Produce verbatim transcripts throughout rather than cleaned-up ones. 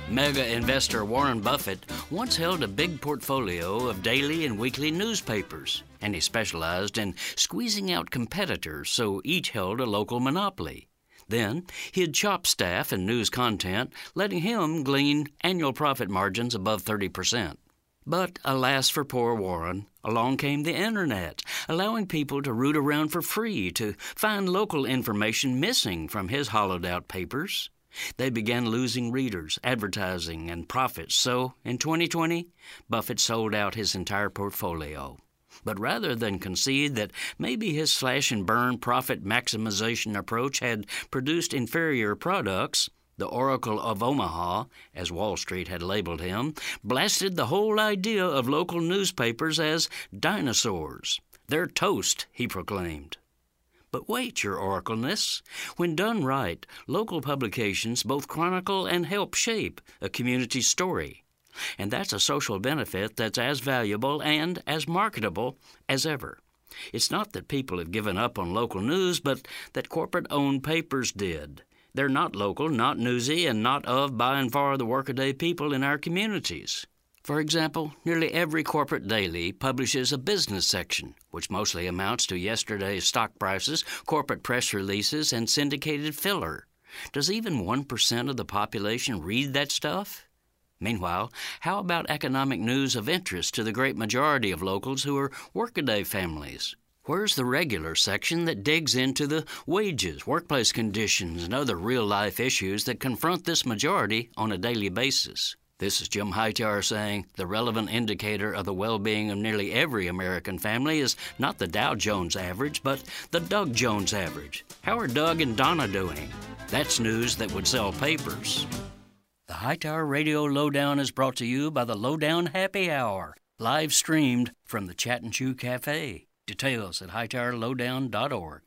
Mega investor Warren Buffett once held a big portfolio of daily and weekly newspapers, and he specialized in squeezing out competitors so each held a local monopoly. Then, he'd chop staff and news content, letting him glean annual profit margins above thirty percent. But alas for poor Warren, along came the internet, allowing people to root around for free to find local information missing from his hollowed-out papers. They began losing readers, advertising, and profits, so in twenty twenty, Buffett sold out his entire portfolio. But rather than concede that maybe his slash-and-burn profit maximization approach had produced inferior products, the Oracle of Omaha, as Wall Street had labeled him, blasted the whole idea of local newspapers as dinosaurs. They're toast, he proclaimed. But wait, your oracleness. When done right, local publications both chronicle and help shape a community story. And that's a social benefit that's as valuable and as marketable as ever. It's not that people have given up on local news, but that corporate-owned papers did. They're not local, not newsy, and not of, by and far, the workaday people in our communities. For example, nearly every corporate daily publishes a business section, which mostly amounts to yesterday's stock prices, corporate press releases, and syndicated filler. Does even one percent of the population read that stuff? Meanwhile, how about economic news of interest to the great majority of locals who are workaday families? Where's the regular section that digs into the wages, workplace conditions, and other real-life issues that confront this majority on a daily basis? This is Jim Hightower saying the relevant indicator of the well-being of nearly every American family is not the Dow Jones average, but the Doug Jones average. How are Doug and Donna doing? That's news that would sell papers. The Hightower Radio Lowdown is brought to you by the Lowdown Happy Hour, live streamed from the Chat and Chew Cafe. Details at hightower lowdown dot org.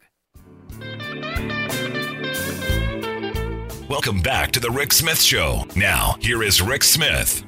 Welcome back to The Rick Smith Show. Now, here is Rick Smith.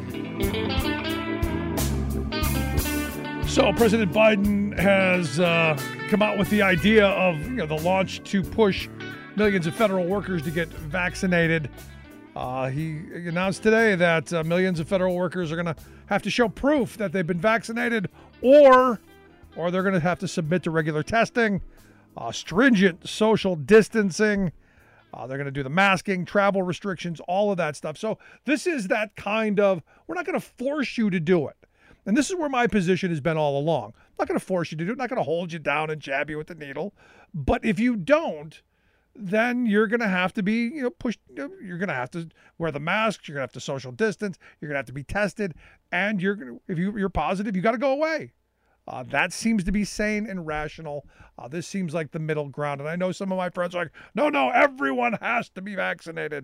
So President Biden has uh, come out with the idea of you know, the launch to push millions of federal workers to get vaccinated. Uh, he announced today that uh, millions of federal workers are going to have to show proof that they've been vaccinated or... or they're going to have to submit to regular testing, uh, stringent social distancing. Uh, they're going to do the masking, travel restrictions, all of that stuff. So this is that kind of, we're not going to force you to do it. And this is where my position has been all along. I'm not going to force you to do it. I'm not going to hold you down and jab you with the needle. But if you don't, then you're going to have to be, you know, pushed. You're going to have to wear the masks. You're going to have to social distance. You're going to have to be tested. And you're going to, if you, you're positive, you got to go away. Uh, that seems to be sane and rational. Uh, this seems like the middle ground. And I know some of my friends are like, no, no, everyone has to be vaccinated.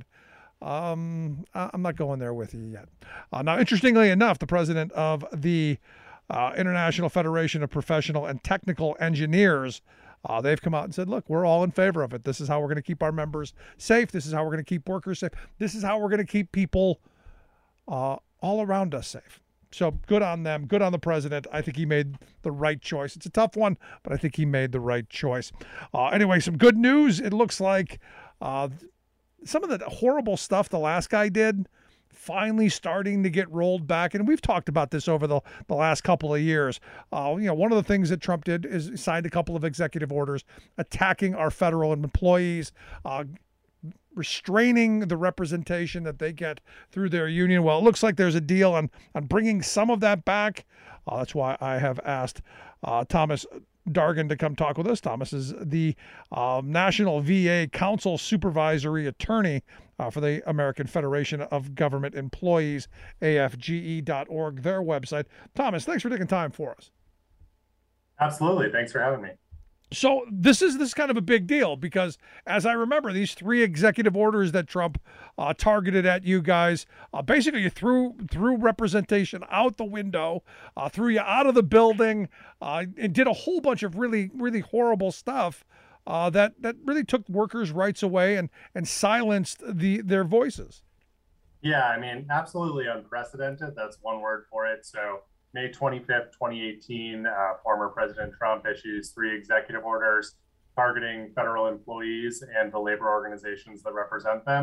Um, I'm not going there with you yet. Uh, now, interestingly enough, the president of the uh, International Federation of Professional and Technical Engineers, uh, they've come out and said, look, we're all in favor of it. This is how we're going to keep our members safe. This is how we're going to keep workers safe. This is how we're going to keep people uh, all around us safe. So good on them. Good on the president. I think he made the right choice. It's a tough one, but I think he made the right choice. Uh, anyway, some good news. It looks like uh, some of the horrible stuff the last guy did finally starting to get rolled back. And we've talked about this over the, the last couple of years. Uh, you know, one of the things that Trump did is signed a couple of executive orders attacking our federal employees, uh, restraining the representation that they get through their union. Well, it looks like there's a deal on, on bringing some of that back. Uh, that's why I have asked uh, Thomas Dargan to come talk with us. Thomas is the uh, National V A Council Supervisory Attorney uh, for the American Federation of Government Employees, A F G E dot org, their website. Thomas, thanks for taking time for us. Absolutely. Thanks for having me. So this is this is kind of a big deal because, as I remember, these three executive orders that Trump uh, targeted at you guys, uh, basically you threw threw representation out the window, uh, threw you out of the building, uh, and did a whole bunch of really really horrible stuff uh, that that really took workers' rights away and and silenced the their voices. Yeah, I mean, absolutely unprecedented. That's one word for it. So May twenty-fifth, twenty eighteen, uh, former President Trump issues three executive orders targeting federal employees and the labor organizations that represent them.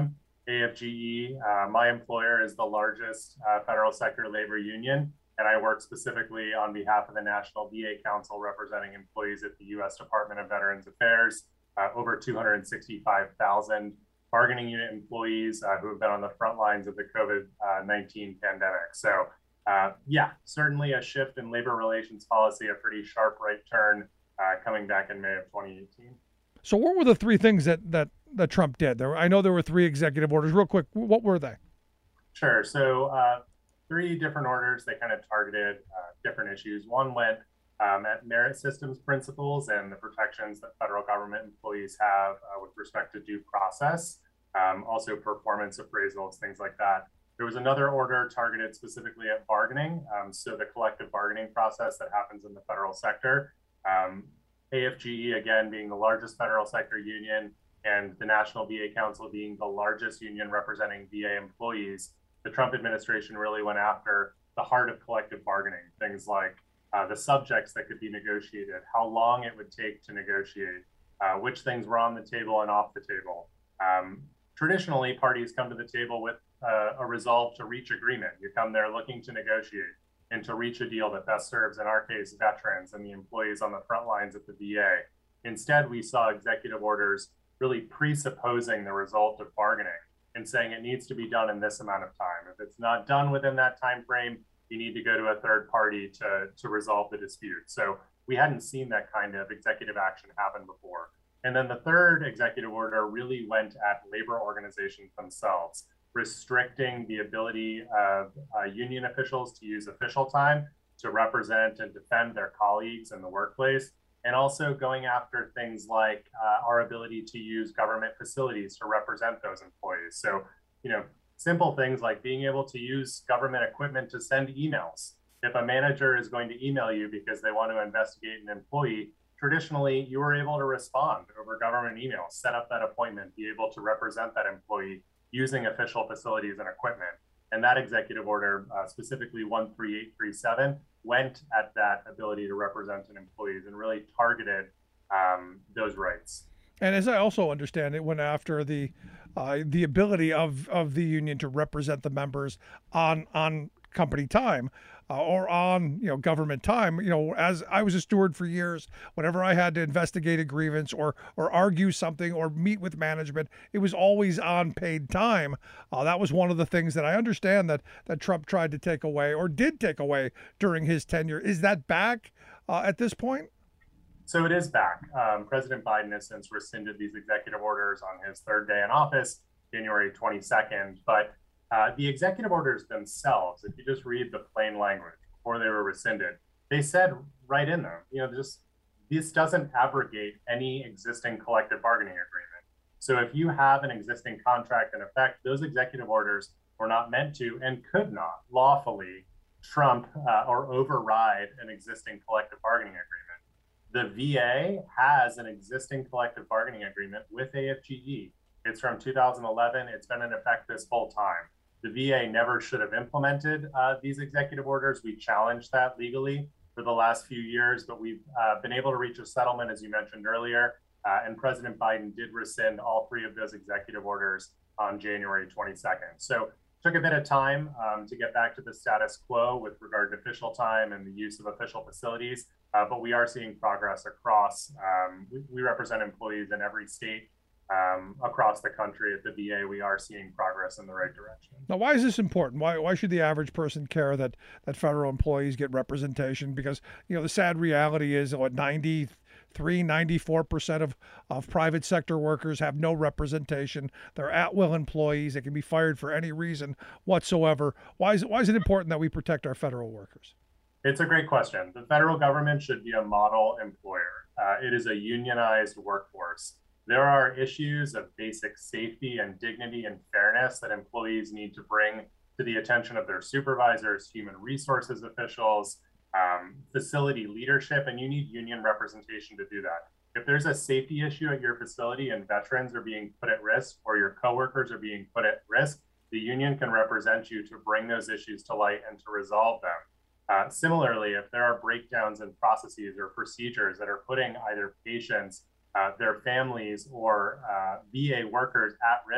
A F G E, uh, my employer, is the largest uh, federal sector labor union, and I work specifically on behalf of the National V A Council representing employees at the U S Department of Veterans Affairs, uh, over two hundred sixty-five thousand bargaining unit employees uh, who have been on the front lines of the COVID nineteen pandemic. So uh, yeah, certainly a shift in labor relations policy, a pretty sharp right turn uh, coming back in May of twenty eighteen. So what were the three things that that that Trump did? There, I know there were three executive orders. Real quick, what were they? Sure. So uh, three different orders. They kind of targeted uh, different issues. One went um, at merit systems principles and the protections that federal government employees have uh, with respect to due process, um, also performance appraisals, things like that. There was another order targeted specifically at bargaining. Um, so the collective bargaining process that happens in the federal sector. Um, A F G E, again, being the largest federal sector union, and the National V A Council being the largest union representing V A employees, the Trump administration really went after the heart of collective bargaining, things like uh, the subjects that could be negotiated, how long it would take to negotiate, uh, which things were on the table and off the table. Um, traditionally, parties come to the table with uh, a resolve to reach agreement. You come there looking to negotiate and to reach a deal that best serves, in our case, veterans and the employees on the front lines at the V A. Instead, we saw executive orders really presupposing the result of bargaining and saying it needs to be done in this amount of time. If it's not done within that time frame, you need to go to a third party to, to resolve the dispute. So we hadn't seen that kind of executive action happen before. And then the third executive order really went at labor organizations themselves, restricting the ability of uh, union officials to use official time to represent and defend their colleagues in the workplace, and also going after things like uh, our ability to use government facilities to represent those employees. So, you know, simple things like being able to use government equipment to send emails. If a manager is going to email you because they want to investigate an employee, traditionally you were able to respond over government emails, set up that appointment, be able to represent that employee using official facilities and equipment. And that executive order, uh, specifically one three eight three seven, went at that ability to represent an employees and really targeted um, those rights. And as I also understand, it went after the uh, the ability of, of the union to represent the members on on company time uh, or on you know government time. You know, as I was a steward for years, whenever I had to investigate a grievance or or argue something or meet with management, it was always on paid time. Uh, that was one of the things that I understand that that Trump tried to take away or did take away during his tenure. Is that back uh, at this point? So it is back. Um, President Biden has since rescinded these executive orders on his third day in office, January twenty-second. But uh, the executive orders themselves, if you just read the plain language before they were rescinded, they said right in them, you know, just this doesn't abrogate any existing collective bargaining agreement. So if you have an existing contract in effect, those executive orders were not meant to and could not lawfully trump uh, or override an existing collective bargaining agreement. The V A has an existing collective bargaining agreement with A F G E. It's from two thousand eleven. It's been in effect this whole time. The V A never should have implemented uh, these executive orders. We challenged that legally for the last few years, but we've uh, been able to reach a settlement, as you mentioned earlier. Uh, and President Biden did rescind all three of those executive orders on January twenty-second. So took a bit of time um, to get back to the status quo with regard to official time and the use of official facilities, uh, but we are seeing progress across. Um, we, we represent employees in every state um, across the country. At the V A, we are seeing progress in the right direction. Now, why is this important? Why why should the average person care that that federal employees get representation? Because you know the sad reality is, what ninety-three, ninety-four percent of of private sector workers have no representation. They're at-will employees. They can be fired for any reason whatsoever. Why is it why is it important that we protect our federal workers? It's a great question. The federal government should be a model employer. Uh, it is a unionized workforce. There are issues of basic safety and dignity and fairness that employees need to bring to the attention of their supervisors, human resources officials, um, facility leadership, and you need union representation to do that. If there's a safety issue at your facility and veterans are being put at risk or your coworkers are being put at risk, the union can represent you to bring those issues to light and to resolve them. Uh, similarly, if there are breakdowns in processes or procedures that are putting either patients, uh, their families, or uh, V A workers at risk,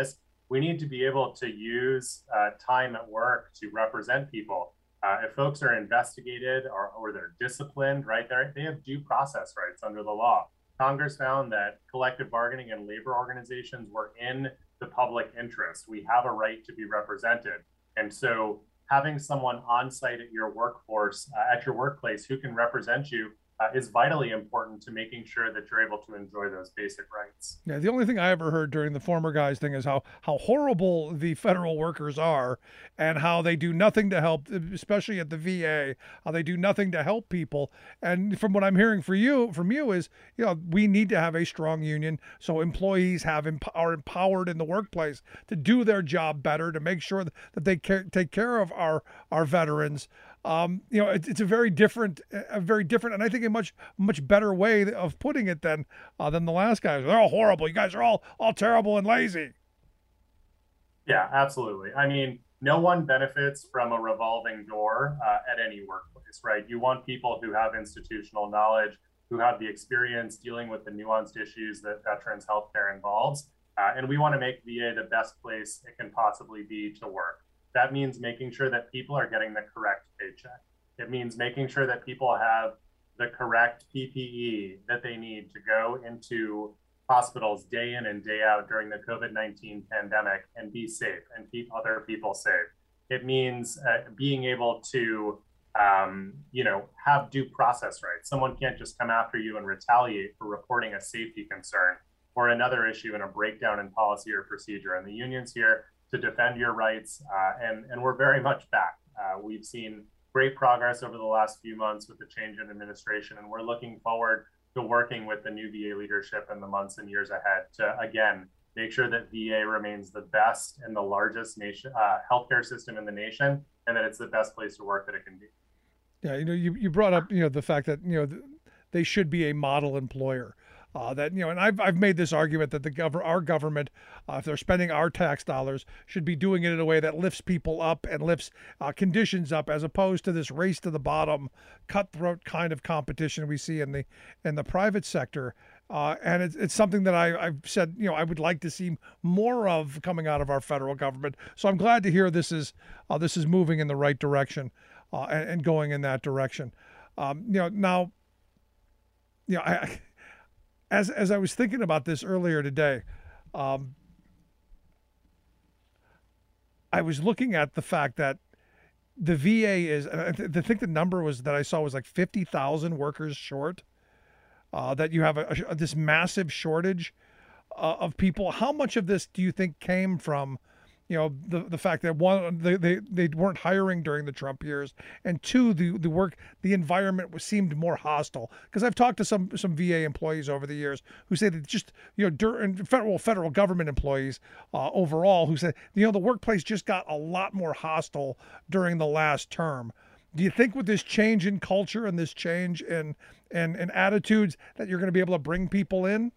we need to be able to use uh, time at work to represent people. Uh, if folks are investigated or, or they're disciplined, right, they're, they have due process rights under the law. Congress found that collective bargaining and labor organizations were in the public interest. We have a right to be represented. And so having someone on site at your workforce, uh, at your workplace who can represent you uh, is vitally important to making sure that you're able to enjoy those basic rights. Yeah, the only thing I ever heard during the former guys thing is how how horrible the federal workers are and how they do nothing to help, especially at the V A, how they do nothing to help people. And from what I'm hearing for you, from you is, you know, we need to have a strong union so employees have are empowered in the workplace to do their job better, to make sure that they care, take care of our our veterans. Um, you know, it, it's a very different, a very different, and I think a much, much better way of putting it than, uh, than the last guys. They're all horrible. You guys are all, all terrible and lazy. Yeah, absolutely. I mean, no one benefits from a revolving door uh, at any workplace, right? You want people who have institutional knowledge, who have the experience dealing with the nuanced issues that veterans healthcare involves, uh, and we want to make V A the best place it can possibly be to work. That means making sure that people are getting the correct paycheck. It means making sure that people have the correct P P E that they need to go into hospitals day in and day out during the COVID nineteen pandemic and be safe and keep other people safe. It means uh, being able to, um, you know, have due process rights. Someone can't just come after you and retaliate for reporting a safety concern or another issue in a breakdown in policy or procedure. And the union's here to defend your rights, uh, and, and we're very much back. Uh, we've seen great progress over the last few months with the change in administration, and we're looking forward to working with the new V A leadership in the months and years ahead to, again, make sure that V A remains the best and the largest nation uh, healthcare system in the nation, and that it's the best place to work that it can be. Yeah, you know, you, you brought up, you know, the fact that, you know, they should be a model employer. Uh, that, you know, and I've, I've made this argument that the gov- our government, uh, if they're spending our tax dollars, should be doing it in a way that lifts people up and lifts uh, conditions up, as opposed to this race to the bottom, cutthroat kind of competition we see in the in the private sector. Uh, and it's, it's something that I, I've said, you know, I would like to see more of coming out of our federal government. So I'm glad to hear this is uh, this is moving in the right direction uh, and, and going in that direction. Um, you know, now, you know, I. As as I was thinking about this earlier today, um, I was looking at the fact that the V A is, I think the number was that I saw was like fifty thousand workers short, uh, that you have a, a, this massive shortage uh, of people. How much of this do you think came from, you know, the the fact that one, they, they, they weren't hiring during the Trump years, and two, the, the work, the environment was, seemed more hostile? Because I've talked to some some V A employees over the years who say that just, you know, during federal federal government employees uh, overall who said, you know, the workplace just got a lot more hostile during the last term. Do you think with this change in culture and this change in in, in attitudes that you're going to be able to bring people in?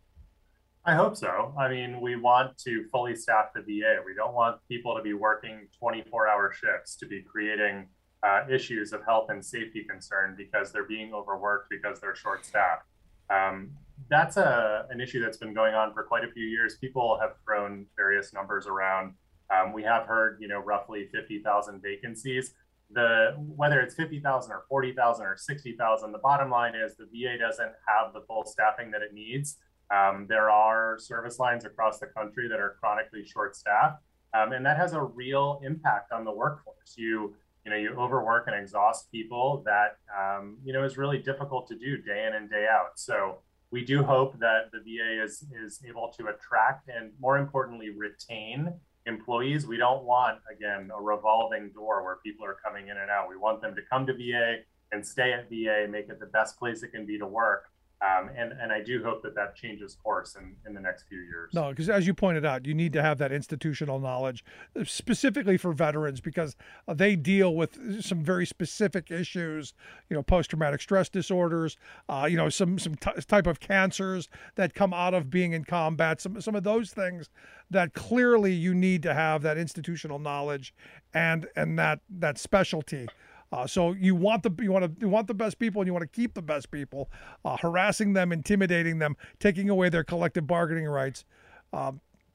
I hope so. I mean, we want to fully staff the V A. We don't want people to be working twenty-four hour shifts, to be creating uh, issues of health and safety concern because they're being overworked, because they're short staffed. Um, that's a, an issue that's been going on for quite a few years. People have thrown various numbers around. Um, we have heard, you know, roughly fifty thousand vacancies. The whether it's fifty thousand or forty thousand or sixty thousand, the bottom line is the V A doesn't have the full staffing that it needs. Um, there are service lines across the country that are chronically short-staffed, um, and that has a real impact on the workforce. You, you know, you overwork and exhaust people. That um, you know is really difficult to do day in and day out. So we do hope that the V A is is able to attract and, more importantly, retain employees. We don't want, again, a revolving door where people are coming in and out. We want them to come to V A and stay at V A, make it the best place it can be to work. Um, and, and I do hope that that changes course in, in the next few years. No, because as you pointed out, you need to have that institutional knowledge specifically for veterans, because uh, they deal with some very specific issues, you know, post-traumatic stress disorders, uh, you know, some some t- type of cancers that come out of being in combat, some, some of those things that clearly you need to have that institutional knowledge and and that that specialty. Uh, so you want the you want to you want the best people, and you want to keep the best people. Uh, harassing them, intimidating them, taking away their collective bargaining rights. Um,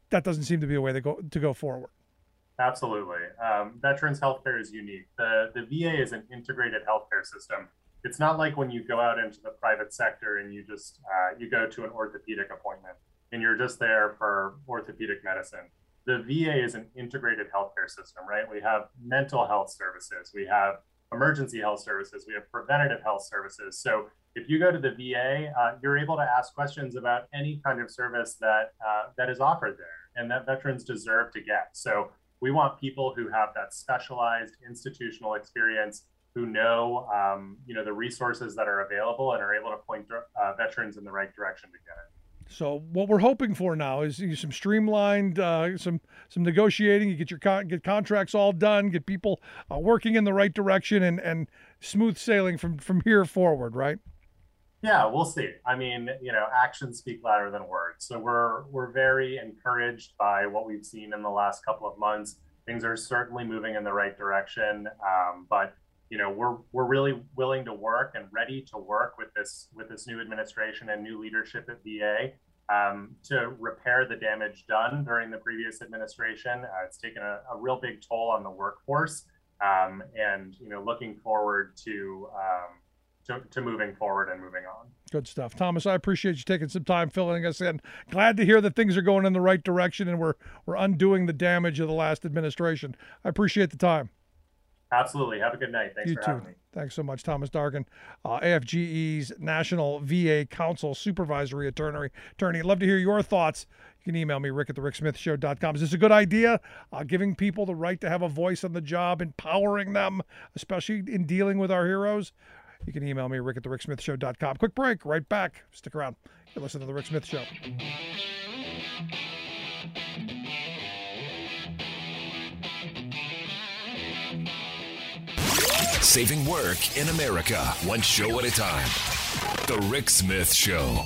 that doesn't seem to be a way to go to go forward. Absolutely. Um, veterans healthcare is unique. The, the V A is an integrated healthcare system. It's not like when you go out into the private sector and you just, uh, you go to an orthopedic appointment and you're just there for orthopedic medicine. The V A is an integrated healthcare system, right? We have mental health services, we have emergency health services, we have preventative health services. So if you go to the V A, uh, you're able to ask questions about any kind of service that uh, that is offered there and that veterans deserve to get. So we want people who have that specialized institutional experience, who know, um, you know, the resources that are available and are able to point uh, veterans in the right direction to get it. So what we're hoping for now is some streamlined, uh, some some negotiating. You get your con- get contracts all done, get people uh, working in the right direction, and and smooth sailing from from here forward, right? Yeah, we'll see. I mean, you know, actions speak louder than words. So we're we're very encouraged by what we've seen in the last couple of months. Things are certainly moving in the right direction, um, but you know, we're we're really willing to work and ready to work with this with this new administration and new leadership at V A um, to repair the damage done during the previous administration. Uh, it's taken a, a real big toll on the workforce, um, and you know, looking forward to. Um, To, to moving forward and moving on. Good stuff. Thomas, I appreciate you taking some time filling us in. Glad to hear that things are going in the right direction and we're we're undoing the damage of the last administration. I appreciate the time. Absolutely. Have a good night. Thanks you for too. having me. Thanks so much, Thomas Dargan, uh, A F G E's National V A Council Supervisory Attorney. Attorney, love to hear your thoughts. You can email me, rick at the rick smith show dot com. Is this a good idea? Uh, giving people the right to have a voice on the job, empowering them, especially in dealing with our heroes? You can email me, rick at the rick smith show dot com. Quick break, right back. Stick around. You listen to The Rick Smith Show. Saving work in America, one show at a time. The Rick Smith Show.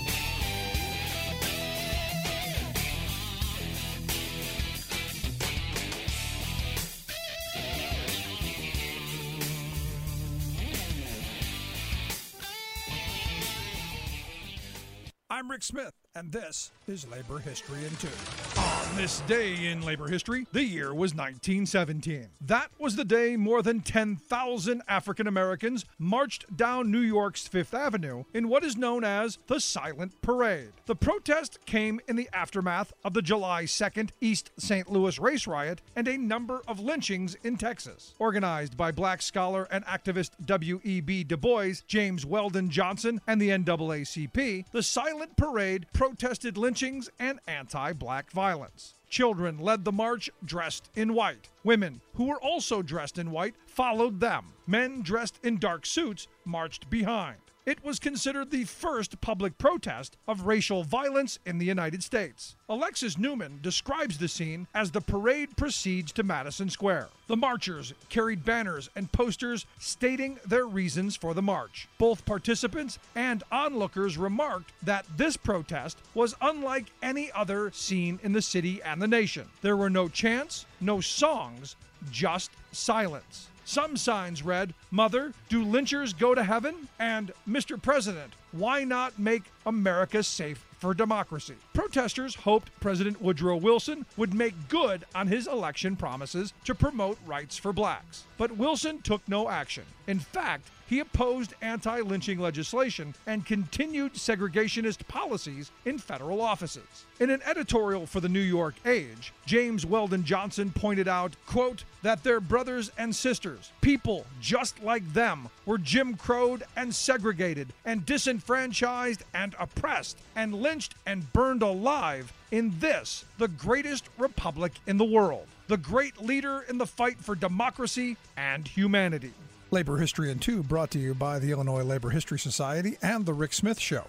I'm Rick Smith, and this is Labor History in Two. On this day in labor history, the year was nineteen seventeen. That was the day more than ten thousand African Americans marched down New York's Fifth Avenue in what is known as the Silent Parade. The protest came in the aftermath of the July second East Saint Louis race riot and a number of lynchings in Texas. Organized by black scholar and activist W E B Du Bois, James Weldon Johnson, and the N double A C P, the Silent Parade protested lynchings and anti-black violence. Children led the march dressed in white. Women, who were also dressed in white, followed them. Men dressed in dark suits marched behind. It was considered the first public protest of racial violence in the United States. Alexis Newman describes the scene as the parade proceeds to Madison Square. The marchers carried banners and posters stating their reasons for the march. Both participants and onlookers remarked that this protest was unlike any other seen in the city and the nation. There were no chants, no songs, just silence. Some signs read, "Mother, do lynchers go to heaven?" and "Mister President, why not make America safe for democracy?" Protesters hoped President Woodrow Wilson would make good on his election promises to promote rights for blacks. But Wilson took no action. In fact, he opposed anti-lynching legislation and continued segregationist policies in federal offices. In an editorial for the New York Age, James Weldon Johnson pointed out, quote, that their brothers and sisters, people just like them, were Jim Crowed and segregated and disenfranchised and oppressed and lynched and burned alive in this, the greatest republic in the world, the great leader in the fight for democracy and humanity. Labor History in Two brought to you by the Illinois Labor History Society and The Rick Smith Show.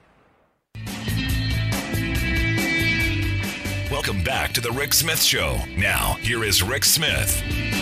Welcome back to The Rick Smith Show. Now, here is Rick Smith.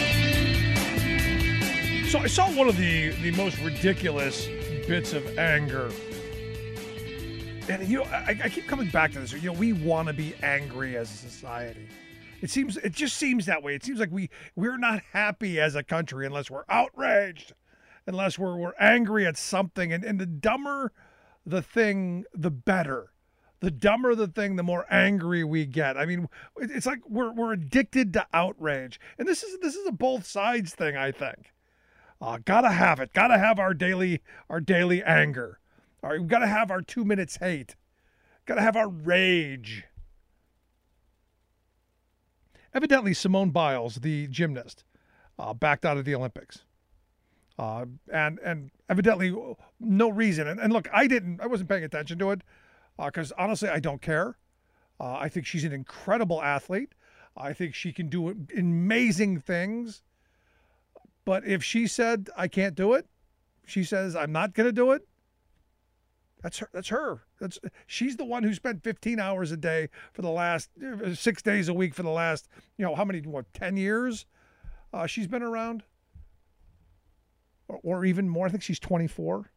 So I saw one of the, the most ridiculous bits of anger. And, you know, I, I keep coming back to this. You know, we want to be angry as a society. It seems, it just seems that way. It seems like we, we're not happy as a country unless we're outraged, unless we're, we're angry at something. And, and the dumber the thing, the better. the dumber the thing, the more angry we get. I mean, it's like we're we're addicted to outrage, and this is this is a both sides thing. I think. Uh, gotta have it. Gotta have our daily our daily anger. All right, we've got to have our two minutes hate. Gotta have our rage. Evidently, Simone Biles, the gymnast, uh, backed out of the Olympics. Uh, and and evidently no reason. And, and look, I didn't, I wasn't paying attention to it because uh, honestly, I don't care. Uh, I think she's an incredible athlete. I think she can do amazing things. But if she said I can't do it, she says I'm not going to do it. That's her. That's her. That's she's the one who spent fifteen hours a day for the last six days a week for the last, you know, how many, what, ten years uh, she's been around? Or, or even more. I think she's twenty-four.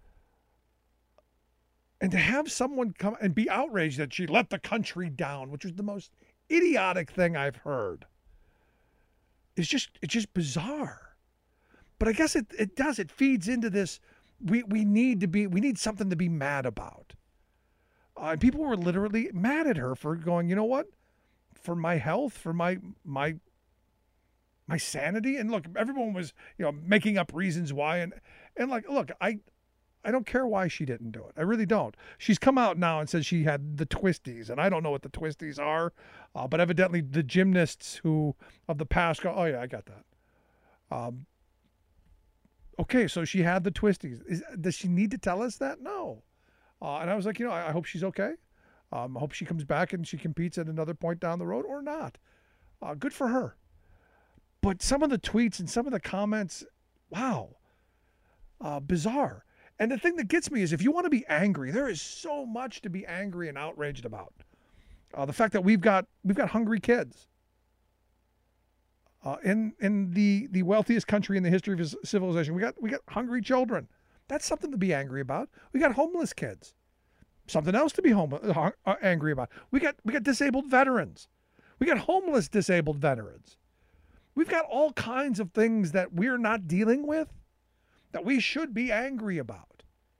And to have someone come and be outraged that she let the country down, which was the most idiotic thing I've heard, is just, it's just bizarre. But I guess it, it does. It feeds into this. We we need to be, we need something to be mad about. Uh, and people were literally mad at her for going, you know what? For my health, for my, my, my sanity. And look, everyone was, you know, making up reasons why. And, and like, look, I, I don't care why she didn't do it. I really don't. She's come out now and said she had the twisties, and I don't know what the twisties are. Uh, but evidently the gymnasts who of the past go, oh yeah, I got that. Um, okay. So she had the twisties. Is, does she need to tell us that? No. Uh, and I was like, you know, I, I hope she's okay. Um, I hope she comes back and she competes at another point down the road or not. Uh, good for her. But some of the tweets and some of the comments, wow, uh, bizarre. And the thing that gets me is if you want to be angry, there is so much to be angry and outraged about. Uh, the fact that we've got we've got hungry kids uh, in in the the wealthiest country in the history of civilization. We got we got hungry children. That's something to be angry about. We got homeless kids. Something else to be home, uh, angry about. We got we got disabled veterans. We got homeless disabled veterans. We've got all kinds of things that we're not dealing with that we should be angry about.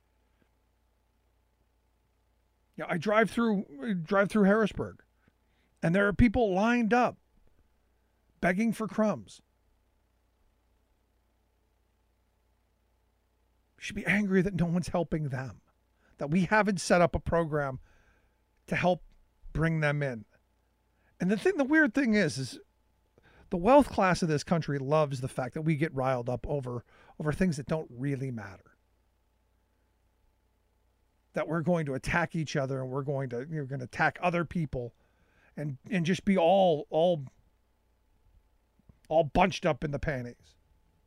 You know, I drive through drive through Harrisburg, and there are people lined up begging for crumbs. You should be angry that no one's helping them, that we haven't set up a program to help bring them in. And the thing, the weird thing is, is the wealth class of this country loves the fact that we get riled up over, over things that don't really matter. That we're going to attack each other and we're going to, you're going to attack other people and, and just be all, all, all bunched up in the panties.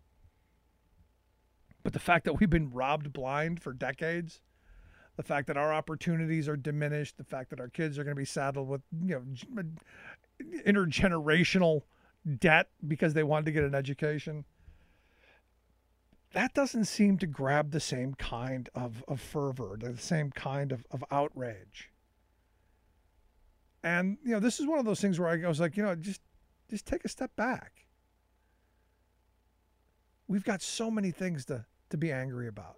But the fact that we've been robbed blind for decades, the fact that our opportunities are diminished, the fact that our kids are going to be saddled with, you know, intergenerational debt because they wanted to get an education, that doesn't seem to grab the same kind of, of fervor, the same kind of, of outrage. And, you know, this is one of those things where I was like, you know, just, just take a step back. We've got so many things to, to be angry about.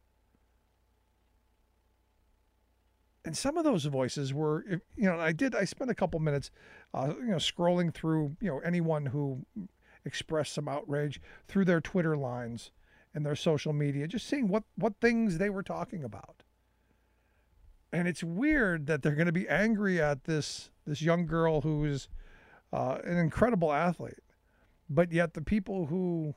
And some of those voices were, you know, I did, I spent a couple minutes, uh, you know, scrolling through, you know, anyone who expressed some outrage through their Twitter lines and their social media, just seeing what, what things they were talking about. And it's weird that they're going to be angry at this, this young girl who's uh, an incredible athlete, but yet the people who,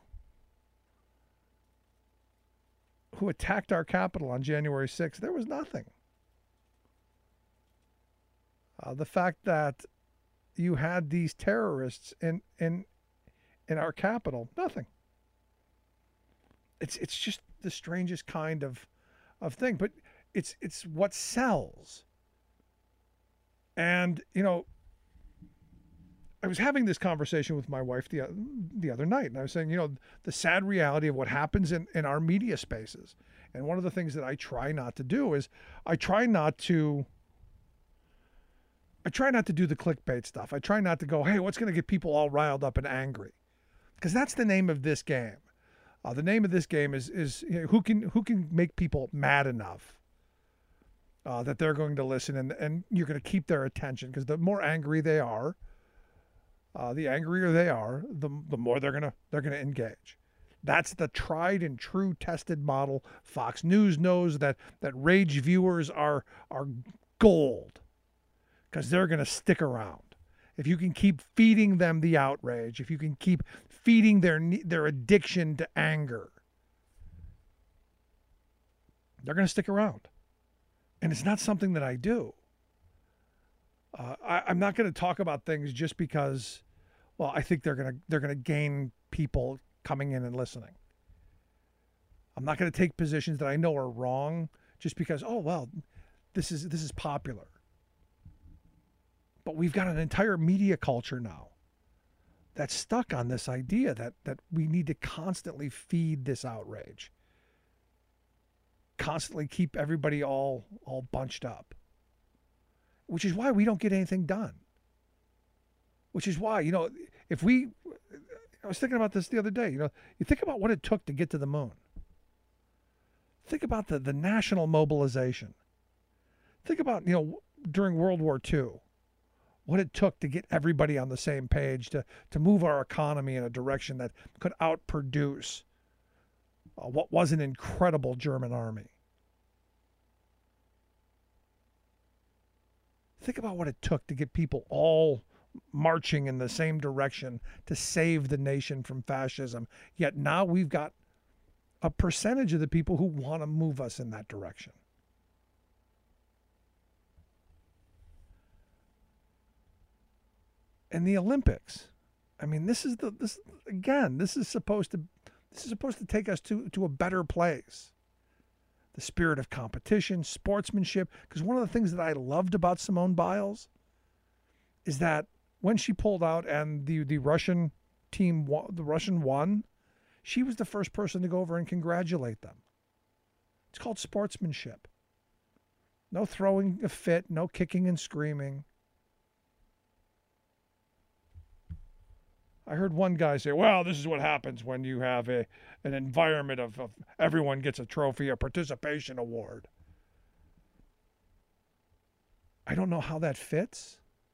who attacked our Capitol on January sixth, there was nothing. Uh, the fact that you had these terrorists in, in, in our Capitol, nothing. It's, it's just the strangest kind of, of thing, but it's, it's what sells. And, you know, I was having this conversation with my wife the, the other night, and I was saying, you know, the sad reality of what happens in, in our media spaces. And one of the things that I try not to do is I try not to, I try not to do the clickbait stuff. I try not to go, hey, what's going to get people all riled up and angry? Because that's the name of this game. Uh, the name of this game is, is you know, who can, who can make people mad enough uh, that they're going to listen and, and you're going to keep their attention, because the more angry they are, uh, the angrier they are, the the more they're gonna they're gonna engage. That's the tried and true tested model. Fox News knows that that rage viewers are are gold, because they're going to stick around. If you can keep feeding them the outrage, if you can keep feeding their their addiction to anger, they're going to stick around. And it's not something that I do. Uh, I, I'm not going to talk about things just because, well, I think they're going to they're going to gain people coming in and listening. I'm not going to take positions that I know are wrong just because, oh, well, this is this is popular. But we've got an entire media culture now that's stuck on this idea that that we need to constantly feed this outrage. Constantly keep everybody all all bunched up. Which is why we don't get anything done. Which is why, you know, if we, I was thinking about this the other day, you know, you think about what it took to get to the moon. Think about the, the national mobilization. Think about, you know, during World War Two, what it took to get everybody on the same page, to, to move our economy in a direction that could outproduce uh, what was an incredible German army. Think about what it took to get people all marching in the same direction to save the nation from fascism. Yet now we've got a percentage of the people who want to move us in that direction. And the Olympics, I mean, this is the this again. This is supposed to this is supposed to take us to to a better place. The spirit of competition, sportsmanship. Because one of the things that I loved about Simone Biles is that when she pulled out and the the Russian team, the Russian won, she was the first person to go over and congratulate them. It's called sportsmanship. No throwing a fit, no kicking and screaming. I heard one guy say, well, this is what happens when you have a an environment of, of everyone gets a trophy, a participation award. I don't know how that fits.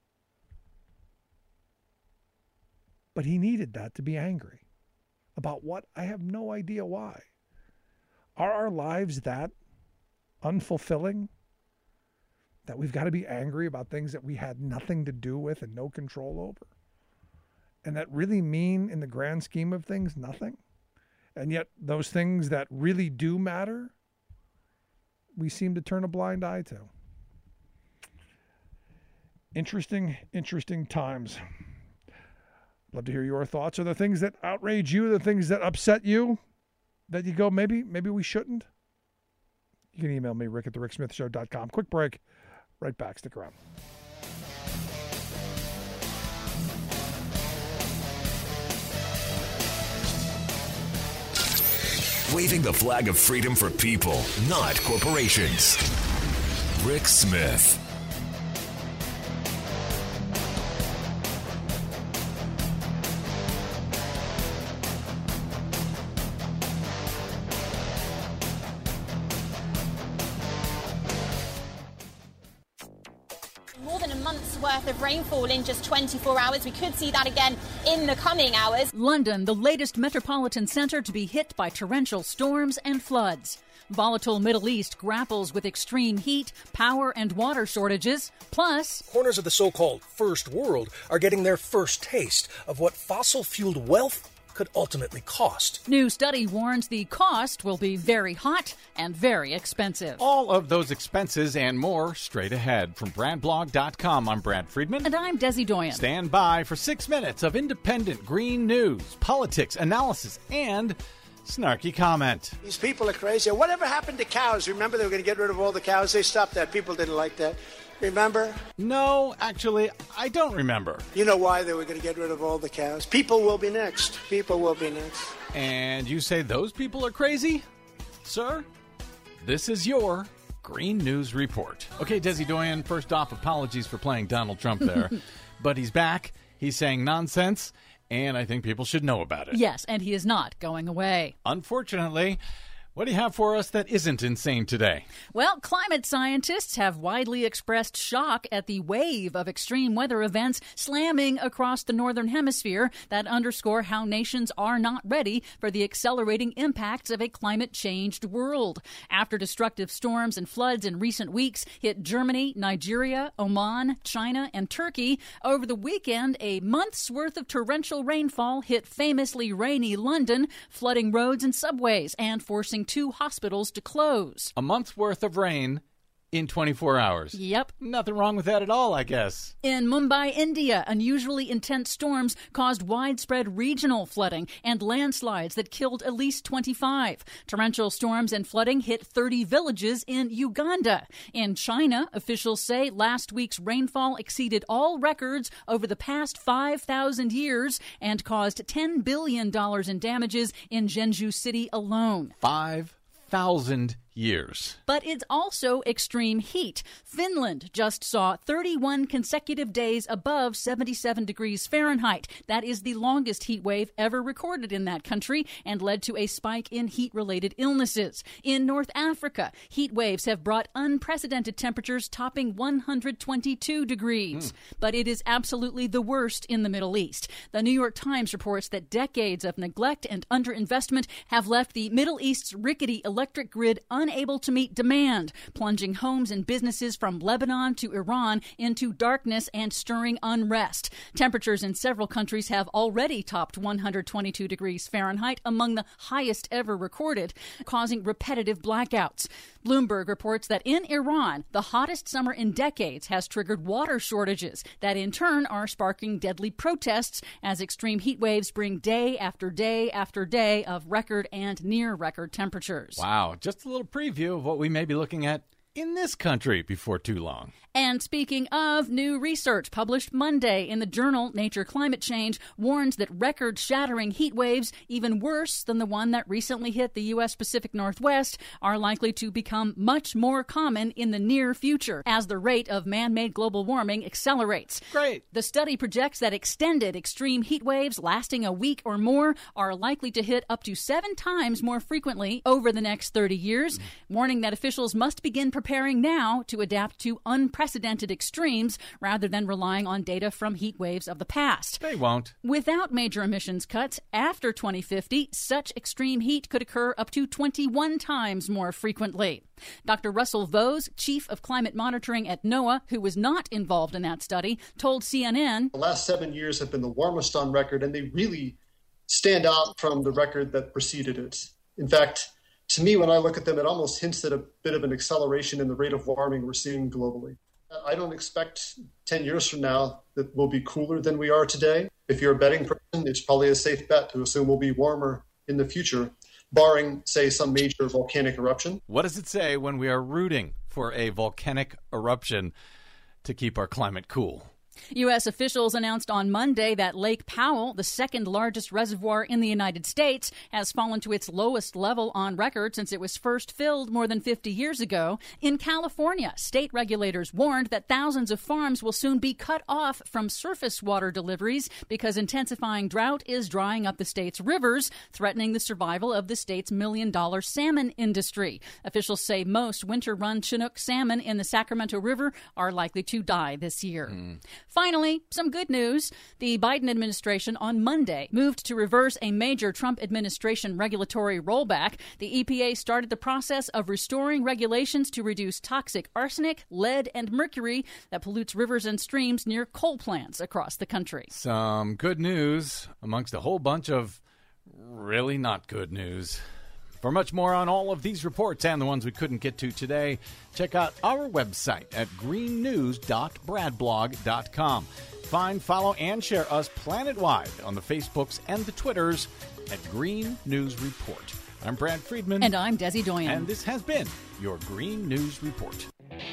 But he needed that to be angry. About what? I have no idea why. Are our lives that unfulfilling? That we've got to be angry about things that we had nothing to do with and no control over? And that really mean, in the grand scheme of things, nothing? And yet those things that really do matter, we seem to turn a blind eye to. Interesting, interesting times. Love to hear your thoughts. Are there things that outrage you, the things that upset you, that you go, maybe, maybe we shouldn't? You can email me, Rick at the rick smith show dot com. Quick break. Right back. Stick around. Waving the flag of freedom for people, not corporations. Rick Smith. More than a month's worth of rainfall in just twenty-four hours. We could see that again in the coming hours. London, the latest metropolitan center to be hit by torrential storms and floods. Volatile Middle East grapples with extreme heat, power, and water shortages. Plus, corners of the so-called first world are getting their first taste of what fossil-fueled wealth could ultimately cost. New study warns the cost will be very hot and very expensive. All of those expenses and more straight ahead. From brad blog dot com, I'm Brad Friedman. And I'm Desi Doyen. Stand by for six minutes of independent green news, politics, analysis, and snarky comment. These people are crazy. Whatever happened to cows? Remember they were going to get rid of all the cows? They stopped that. People didn't like that. Remember? No, actually, I don't remember. You know why they were going to get rid of all the cows? People will be next. People will be next. And you say those people are crazy? Sir, this is your Green News Report. Okay, Desi Doyen, first off, apologies for playing Donald Trump there. But he's back. He's saying nonsense, and I think people should know about it. Yes, and he is not going away. Unfortunately, What do you have for us that isn't insane today? Well, climate scientists have widely expressed shock at the wave of extreme weather events slamming across the northern hemisphere that underscore how nations are not ready for the accelerating impacts of a climate-changed world. After destructive storms and floods in recent weeks hit Germany, Nigeria, Oman, China, and Turkey, over the weekend, a month's worth of torrential rainfall hit famously rainy London, flooding roads and subways and forcing two hospitals to close. A month's worth of rain in twenty-four hours. Yep. Nothing wrong with that at all, I guess. In Mumbai, India, unusually intense storms caused widespread regional flooding and landslides that killed at least twenty-five. Torrential storms and flooding hit thirty villages in Uganda. In China, officials say last week's rainfall exceeded all records over the past five thousand years and caused ten billion dollars in damages in Zhengzhou City alone. Five thousand years. But it's also extreme heat. Finland just saw thirty-one consecutive days above seventy-seven degrees Fahrenheit. That is the longest heat wave ever recorded in that country and led to a spike in heat-related illnesses. In North Africa, heat waves have brought unprecedented temperatures topping one hundred twenty-two degrees. Mm. But it is absolutely the worst in the Middle East. The New York Times reports that decades of neglect and underinvestment have left the Middle East's rickety electric grid unable unable to meet demand, plunging homes and businesses from Lebanon to Iran into darkness and stirring unrest. Temperatures in several countries have already topped one hundred twenty-two degrees Fahrenheit, among the highest ever recorded, causing repetitive blackouts. Bloomberg reports that in Iran, the hottest summer in decades has triggered water shortages that in turn are sparking deadly protests as extreme heat waves bring day after day after day of record and near record temperatures. Wow, just a little preview of what we may be looking at in this country before too long. And speaking of, new research published Monday in the journal Nature Climate Change warns that record-shattering heat waves, even worse than the one that recently hit the U S Pacific Northwest, are likely to become much more common in the near future as the rate of man-made global warming accelerates. Great. The study projects that extended extreme heat waves lasting a week or more are likely to hit up to seven times more frequently over the next thirty years, mm. warning that officials must begin preparing now to adapt to unprecedented Unprecedented extremes rather than relying on data from heat waves of the past. They won't. Without major emissions cuts, after twenty fifty, such extreme heat could occur up to twenty-one times more frequently. Doctor Russell Vose, chief of climate monitoring at NOAA, who was not involved in that study, told C N N, the last seven years have been the warmest on record, and they really stand out from the record that preceded it. In fact, to me, when I look at them, it almost hints at a bit of an acceleration in the rate of warming we're seeing globally. I don't expect ten years from now that we'll be cooler than we are today. If you're a betting person, it's probably a safe bet to assume we'll be warmer in the future, barring, say, some major volcanic eruption. What does it say when we are rooting for a volcanic eruption to keep our climate cool? U S officials announced on Monday that Lake Powell, the second largest reservoir in the United States, has fallen to its lowest level on record since it was first filled more than fifty years ago. In California, state regulators warned that thousands of farms will soon be cut off from surface water deliveries because intensifying drought is drying up the state's rivers, threatening the survival of the state's million-dollar salmon industry. Officials say most winter-run Chinook salmon in the Sacramento River are likely to die this year. Mm. Finally, some good news. The Biden administration on Monday moved to reverse a major Trump administration regulatory rollback. The E P A started the process of restoring regulations to reduce toxic arsenic, lead, and mercury that pollutes rivers and streams near coal plants across the country. Some good news amongst a whole bunch of really not good news. For much more on all of these reports and the ones we couldn't get to today, check out our website at green news dot brad blog dot com. Find, follow, and share us planet-wide on the Facebooks and the Twitters at Green News Report. I'm Brad Friedman. And I'm Desi Doyen. And this has been your Green News Report.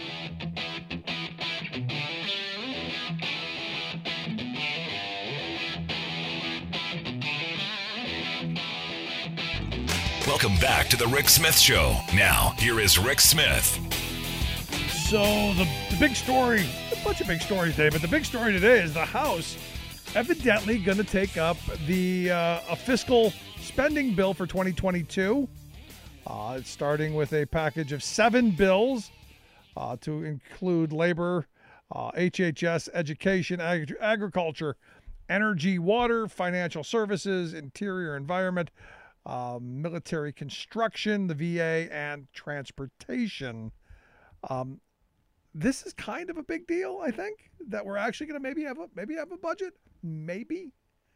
Welcome back to the Rick Smith Show. Now, here is Rick Smith. So the, the big story, a bunch of big stories today, but the big story today is the House evidently going to take up the uh, a fiscal spending bill for twenty twenty-two. Uh, it's starting with a package of seven bills uh, to include labor, uh, H H S, education, ag- agriculture, energy, water, financial services, interior environment, uh, military construction, the V A, and transportation. Um, this is kind of a big deal, I think, that we're actually going to maybe have a maybe have a budget, maybe.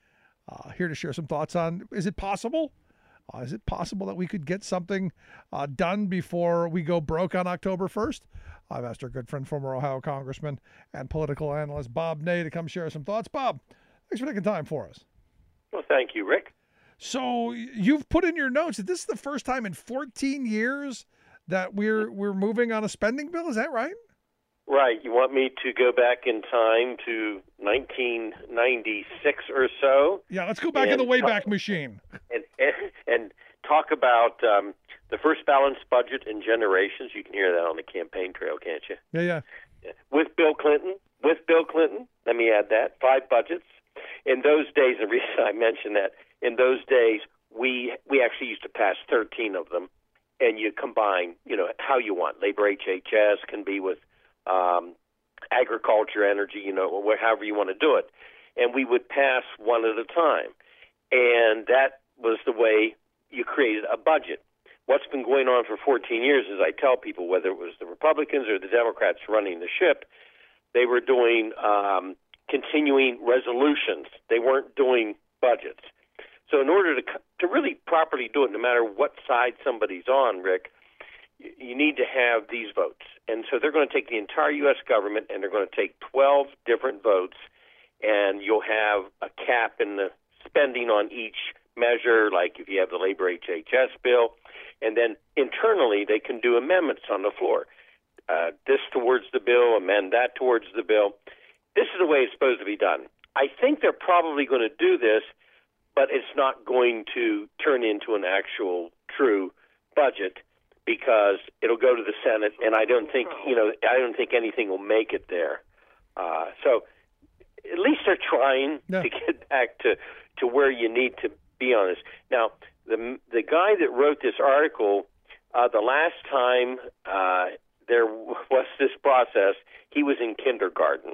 Uh, here to share some thoughts on, is it possible? Uh, is it possible that we could get something uh, done before we go broke on October first? I've asked our good friend, former Ohio Congressman and political analyst Bob Ney to come share some thoughts. Bob, thanks for taking time for us. Well, thank you, Rick. So you've put in your notes that this is the first time in fourteen years that we're we're moving on a spending bill. Is that right? Right. You want me to go back in time to nineteen ninety-six or so? Yeah, let's go back in the Wayback talk, Machine. And, and, and talk about um, the first balanced budget in generations. You can hear that on the campaign trail, can't you? Yeah, yeah. With Bill Clinton, with Bill Clinton, let me add that, five budgets. In those days, the reason I mention that, in those days, we we actually used to pass thirteen of them, and you combine, you know, how you want. Labor H H S can be with um, agriculture, energy, you know, however you want to do it. And we would pass one at a time. And that was the way you created a budget. What's been going on for fourteen years, as I tell people, whether it was the Republicans or the Democrats running the ship, they were doing um, continuing resolutions. They weren't doing budgets. So in order to to really properly do it, no matter what side somebody's on, Rick, you, you need to have these votes. And so they're going to take the entire U S government, and they're going to take twelve different votes, and you'll have a cap in the spending on each measure, like if you have the Labor H H S bill. And then internally, they can do amendments on the floor. Uh, this towards the bill, amend that towards the bill. This is the way it's supposed to be done. I think they're probably going to do this, but it's not going to turn into an actual true budget because it'll go to the Senate, and I don't think, you know, I don't think anything will make it there. Uh, so at least they're trying yeah. to get back to, to where you need to be on this. Now, the the guy that wrote this article, uh, the last time uh, there was this process, he was in kindergarten.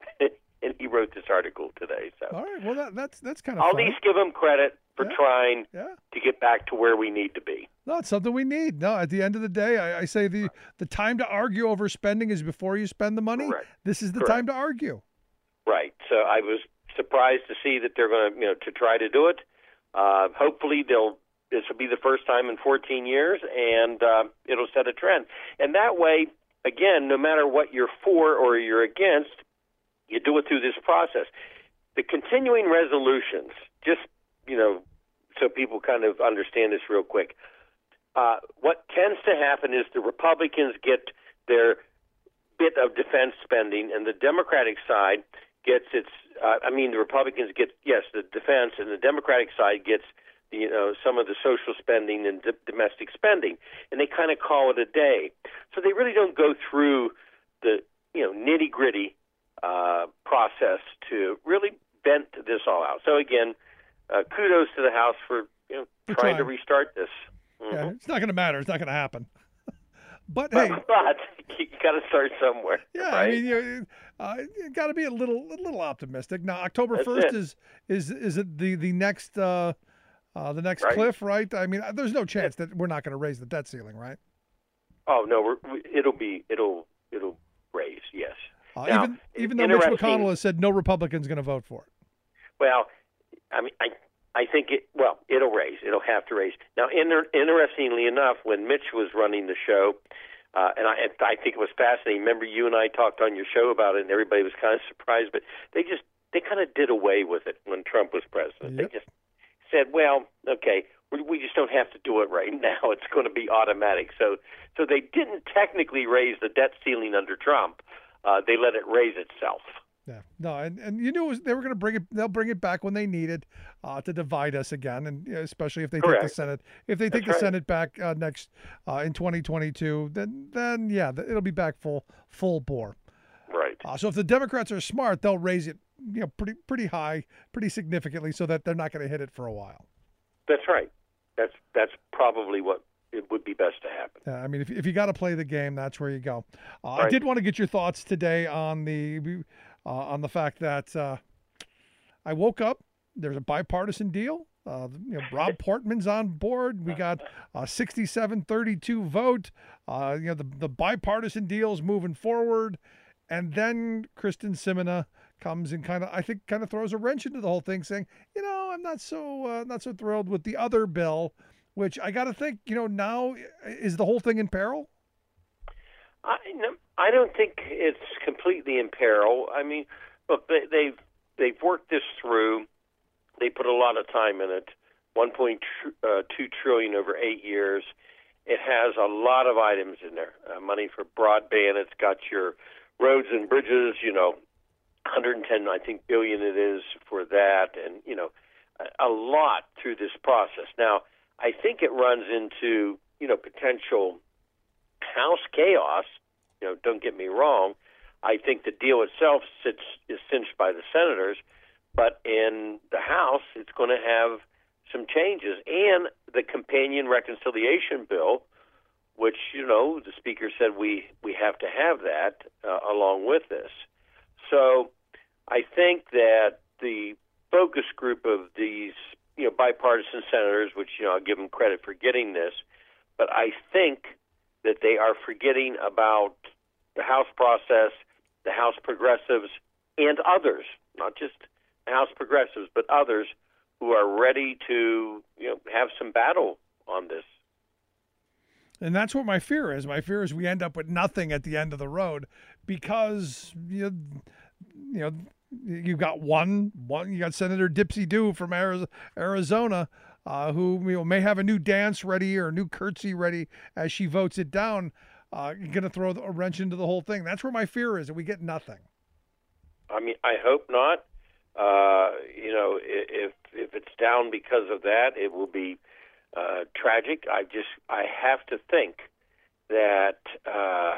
And he wrote this article today. So, all right. Well, that, that's that's kind of. I'll fun. at least give him credit for yeah. trying yeah. to get back to where we need to be. No, it's something we need. No, at the end of the day, I, I say the the time to argue over spending is before you spend the money. Correct. This is the Correct. time to argue. Right. So I was surprised to see that they're going to, you know, to try to do it. Uh, hopefully, they'll. This will be the first time in fourteen years, and uh, it'll set a trend. And that way, again, no matter what you're for or you're against, you do it through this process. The continuing resolutions, just, you know, so people kind of understand this real quick, uh, what tends to happen is the Republicans get their bit of defense spending, and the Democratic side gets its, uh, I mean, the Republicans get, yes, the defense, and the Democratic side gets, you know, some of the social spending and d- domestic spending, and they kind of call it a day. So they really don't go through the, you know, nitty-gritty uh, process to really vent this all out. So again, uh, kudos to the House for, you know, trying, trying to restart this. Mm-hmm. Yeah, it's not going to matter. It's not going to happen. But, but, hey, but you got to start somewhere. Yeah, right? I mean, you, uh, you got to be a little, a little optimistic. Now, October first is is is it the the next uh, uh, the next right. cliff, right? I mean, there's no chance that we're not going to raise the debt ceiling, right? Oh no, we're, we, it'll be it'll it'll raise, yes. Uh, now, even even though Mitch McConnell has said no Republican's going to vote for it. Well, I mean, I I think it. Well, it'll raise. It'll have to raise. Now, inter- interestingly enough, when Mitch was running the show, uh, and I I think it was fascinating. Remember, you and I talked on your show about it, and everybody was kind of surprised. But they just they kind of did away with it when Trump was president. Yep. They just said, "Well, okay, we, we just don't have to do it right now. It's going to be automatic." So so they didn't technically raise the debt ceiling under Trump. Uh, they let it raise itself. Yeah, no, and, and you knew it was, they were going to bring it. They'll bring it back when they need it uh, to divide us again, and you know, especially if they Correct. take the Senate. If they take That's the right. Senate back uh, next uh, in twenty twenty-two, then then yeah, it'll be back full full bore. Right. Uh, so if the Democrats are smart, they'll raise it, you know, pretty pretty high, pretty significantly, so that they're not going to hit it for a while. That's right. That's that's probably what it would be best to happen. Yeah, I mean, if if you got to play the game, that's where you go. Uh, I Right. did want to get your thoughts today on the uh, on the fact that uh, I woke up. There's a bipartisan deal. Uh, you know, Rob Portman's on board. We got a sixty-seven thirty-two vote. Uh, you know, the the bipartisan deal's moving forward, and then Kristen Simina comes and kind of, I think, kind of throws a wrench into the whole thing, saying, you know, I'm not so uh, not so thrilled with the other bill. Which I got to think, you know, now is the whole thing in peril? I, no, I don't think it's completely in peril. I mean, look, they, they've they've worked this through. They put a lot of time in it. one point two trillion dollars over eight years. It has a lot of items in there. Uh, money for broadband. It's got your roads and bridges. You know, one hundred ten, I think, billion it is for that, and you know, a, a lot through this process. Now, I think it runs into, you know, potential House chaos. You know, don't get me wrong. I think the deal itself sits, is cinched by the senators, but in the House, it's going to have some changes. And the companion reconciliation bill, which, you know, the Speaker said we, we have to have that uh, along with this. So I think that the focus group of these, you know, bipartisan senators, which, you know, I'll give them credit for getting this, but I think that they are forgetting about the House process, the House progressives, and others, not just the House progressives, but others who are ready to, you know, have some battle on this. And that's what my fear is. My fear is we end up with nothing at the end of the road because, you know, you know, you got one, one. You got Senator Dipsy Doo from Arizona, uh, who you know, may have a new dance ready or a new curtsy ready as she votes it down. Uh, you're going to throw a wrench into the whole thing. That's where my fear is, that we get nothing. I mean, I hope not. Uh, you know, if if it's down because of that, it will be uh, tragic. I just, I have to think that uh,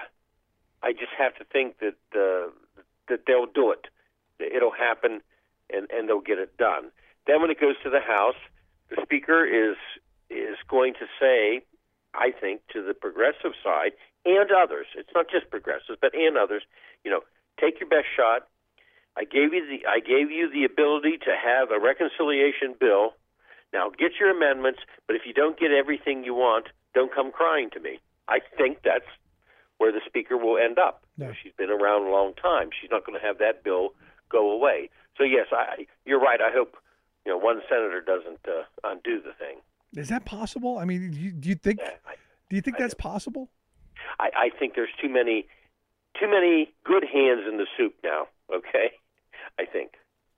I just have to think that uh, that they'll do it. It'll happen, and, and they'll get it done. Then when it goes to the House, the Speaker is is going to say, I think, to the progressive side and others, it's not just progressives, but and others, you know, take your best shot. I gave you the I gave you the ability to have a reconciliation bill. Now get your amendments, but if you don't get everything you want, don't come crying to me. I think that's where the Speaker will end up. Yeah. She's been around a long time. She's not going to have that bill go away. So yes, I, you're right. I hope you know one senator doesn't uh, undo the thing. Is that possible? I mean, do you, do you think Yeah, I, do you think I that's do. possible? I, I think there's too many too many good hands in the soup now. Okay, I think